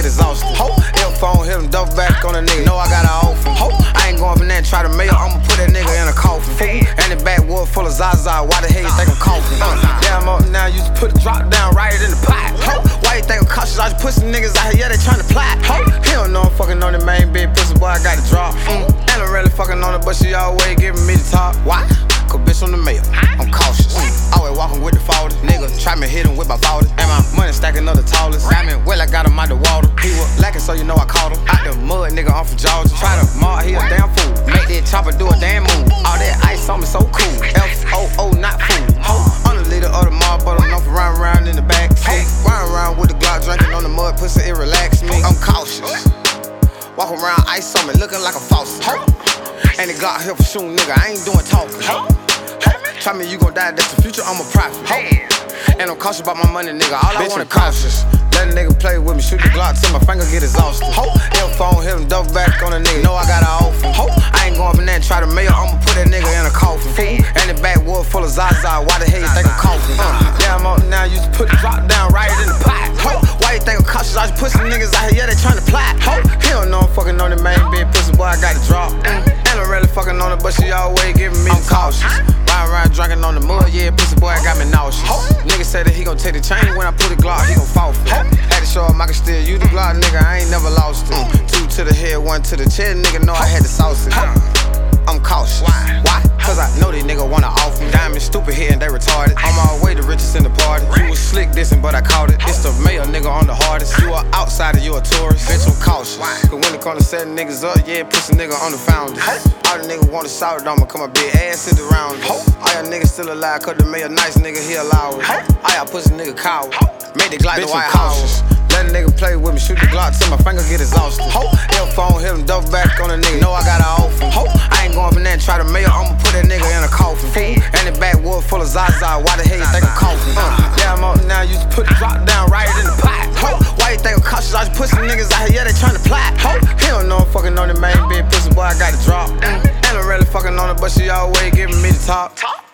exhausted. Ho, L phone, hit him, double back on a nigga. Know I got an offer. Ho, I ain't going for that, try to mail, I'ma put that nigga in a coffin. And the backwood full of Zaza, why the hell you think I'm coughing? Yeah, I'm up now, you just put the drop down right in the pot. Ho, why you think I'm cautious? I just pussy niggas out here, yeah, they tryna plot. Ho, he don't know I'm fucking on the main big pussy, boy, I got the drop. And I'm really fucking on it, but she always giving me the top. Why? Cause bitch on the mail, I'm cautious. Always walking with the 40. Nigga, try me hit him with my 40. And my money stacking up the tallest. Rhyming well, I got him out the water. He was lacking, so you know I caught him. Out the mud, nigga, I'm from Georgia. Try to mark, he a damn fool. Make that chopper do a damn move. All that ice on me so cool. F-O-O, not fool. Ho, I'm the leader of the mob, but I'm known for riding around in the back. Riding around with the Glock, drinking on the mud, pussy, it relax me. I'm cautious. Walk around ice on me, looking like a faucet. Ho. And the Glock here for shooting, nigga, I ain't doing talking. Ho. Try me, you gon' die, that's the future, I'm a prophet. Ho. And I'm cautious about my money, nigga, all I want is cautious. Let a nigga play with me, shoot the Glock till my finger get exhausted. Ho, L phone, hit him, double back on a nigga, know I got an offer. Ho, I ain't going for that, try to mail, I'ma put that nigga in a coffin. And the backwood full of Zaza, why the hell you think I'm coughing? Yeah, I'm up now, you just put the drop down right in the pot. Ho, why you think I'm cautious? I just pussy niggas out here, yeah, they tryna plot. Ho, he don't know I'm fucking on the main big pussy, boy, I got the drop. And I'm really fucking on it, but she always giving me the cautious. Riding around drinking on the mud, yeah, pussy boy, got me nauseous. Nigga said that he gon' take the chain when I put the Glock, he gon' fall for it. Had to show him I can still use the Glock, nigga, I ain't never lost it. 2 to the head, 1 to the chest, nigga, know I had to sauce it. I'm cautious. Why? Cause I know these niggas wanna off me. Diamond stupid here and they retarded. On my way, the richest in the party. You was slick dissing, but I caught it. It's the mayor nigga on the hardest. You a outsider, you a tourist. Bitch, I'm cautious. Cause when it come to setting niggas up, yeah, pussy nigga on the founders. All the niggas wanna shout it on me, come my big ass in the round. All y'all niggas still alive, cause the mayor nice nigga, he allow it. All y'all pussy nigga coward. Made the Glock the White House. Let a nigga play with me, shoot the Glock till my finger get exhausted. L phone, hit him, double back on a nigga, know I got an offer. I ain't going for that, try to mail, I'ma put that nigga in a coffin. And the backwood full of Zaza, why the hell you think I'm coughing? Yeah, I'm up now, you just put the drop down right in the pot. Why you think I'm cautious? I just pussy niggas out here, yeah, they tryna plot. He don't know I'm fucking on the main big pussy, boy, I got the drop. And I'm really fucking on it, but she always giving me the top.